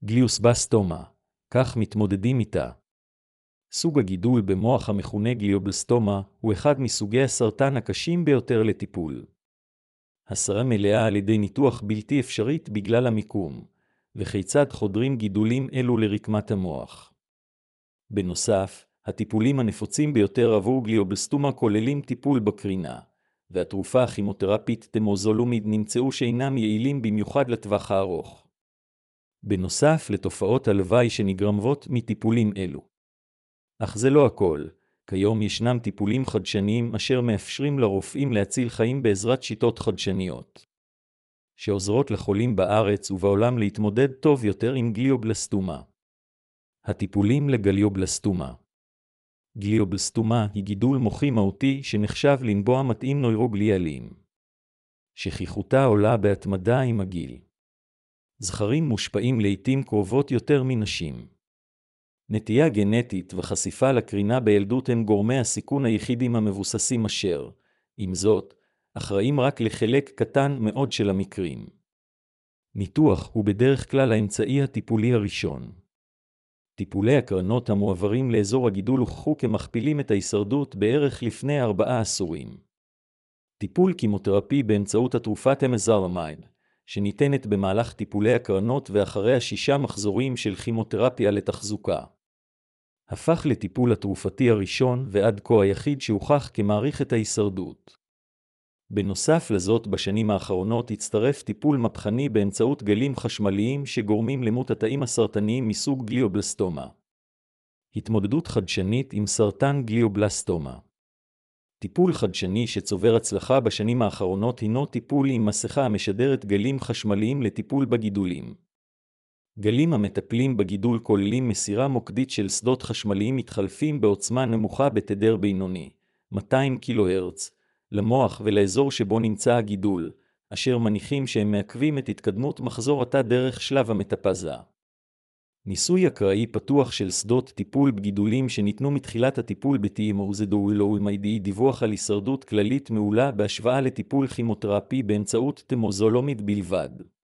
גליובלסטומה, כך מתמודדים איתה. סוג הגידול במוח המכונה גליובלסטומה הוא אחד מסוגי הסרטן הקשים ביותר לטיפול. הסרה מלאה על ידי ניתוח בלתי אפשרית בגלל המיקום, וכיצד חודרים גידולים אלו לרקמת המוח. בנוסף, הטיפולים הנפוצים ביותר עבור גליובלסטומה כוללים טיפול בקרינה, והתרופה הכימותרפית טמוזולומיד נמצאו שאינם יעילים במיוחד לטווח הארוך. בנוסף לתופעות הלוואי שנגרמות מטיפולים אלו. אך זה לא הכל. כיום ישנם טיפולים חדשניים אשר מאפשרים לרופאים להציל חיים בעזרת שיטות חדשניות, שעוזרות לחולים בארץ ובעולם להתמודד טוב יותר עם גליובלסטומה. הטיפולים לגליובלסטומה. גליובלסטומה היא גידול מוחי מהותי שנחשב לנבוע מתאים נוירוגליאליים. שכיחותה עולה בהתמדה עם הגיל. זכרים מושפעים לעתים קרובות יותר מנשים. נטייה גנטית וחשיפה לקרינה בילדות הם גורמי הסיכון היחידים המבוססים אשר, עם זאת, אחראים רק לחלק קטן מאוד של המקרים. ניתוח הוא בדרך כלל האמצעי הטיפולי הראשון. טיפולי הקרנות המועברים לאזור הגידול הוכחו כמכפילים את ההישרדות בערך לפני 4 עשורים. טיפול כימותרפי באמצעות התרופה טמזולומיד, שניתנת במהלך טיפולי הקרנות ואחריה 6 מחזורים של כימותרפיה לתחזוקה. הפך לטיפול התרופתי הראשון ועד כה היחיד שהוכח כמעריך את ההישרדות. בנוסף לזאת בשנים האחרונות הצטרף טיפול מהפכני באמצעות גלים חשמליים שגורמים למות התאים הסרטניים מסוג גליובלסטומה. התמודדות חדשנית עם סרטן גליובלסטומה. טיפול חדשני שצובר הצלחה בשנים האחרונות הינו טיפול עם מסכה המשדרת גלים חשמליים לטיפול בגידולים. גלים המטפלים בגידול כוללים מסירה מוקדית של שדות חשמליים מתחלפים בעוצמה נמוכה בתדר בינוני, 200 קילוהרץ, למוח ולאזור שבו נמצא הגידול, אשר מניחים שהם מעכבים את התקדמות מחזור התא דרך שלב המטפזה. ניסוי אקראי פתוח של שדות טיפול בגידולים שניתנו מתחילת הטיפול בטמוזולומיד דיווח על הישרדות כללית מעולה בהשוואה לטיפול כימותרפי באמצעות טמוזולומיד בלבד.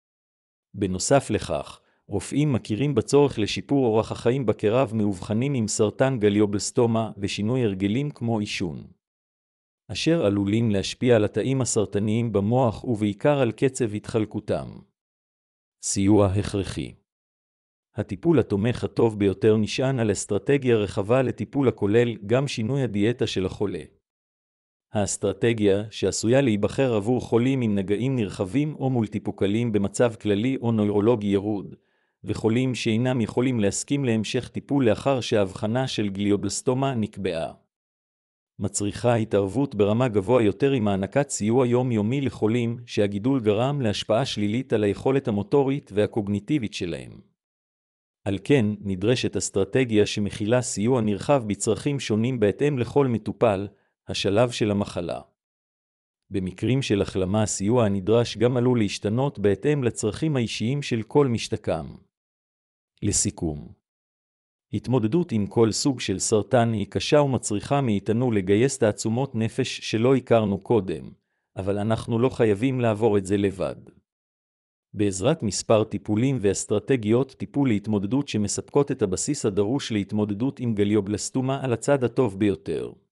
בנוסף לכך, רופאים מכירים בצורך לשיפור אורח החיים בקרב מאובחנים עם סרטן גליובלסטומה ושינוי הרגלים כמו עישון, אשר עלולים להשפיע על התאים הסרטניים במוח ובעיקר על קצב התחלקותם. סיוע הכרחי. הטיפול התומך הטוב ביותר נשען על אסטרטגיה רחבה לטיפול הכולל גם שינוי הדיאטה של החולה. האסטרטגיה, שעשויה להיבחר עבור חולים עם נגעים נרחבים או מולטיפוקליים במצב כללי או נוירולוגי ירוד, וחולים שאינם יכולים להסכים להמשך טיפול לאחר שההבחנה של גליובלסטומה נקבעה. מצריכה התערבות ברמה גבוה יותר עם הענקת סיוע יומיומי לחולים שהגידול גרם להשפעה שלילית על היכולת המוטורית והקוגניטיבית שלהם. על כן, נדרשת אסטרטגיה שמכילה סיוע נרחב בצרכים שונים בהתאם לכל מטופל, השלב של המחלה. במקרים של החלמה הסיוע הנדרש גם עלול להשתנות בהתאם לצרכים האישיים של כל משתקם. לסיכום, התמודדות עם כל סוג של סרטן היא קשה ומצריכה מאיתנו לגייס תעצומות נפש שלא הכרנו קודם, אבל אנחנו לא חייבים לעבור את זה לבד. בעזרת מספר טיפולים ואסטרטגיות טיפול להתמודדות שמספקות את הבסיס הדרוש להתמודדות עם גליובלסטומה על הצד הטוב ביותר.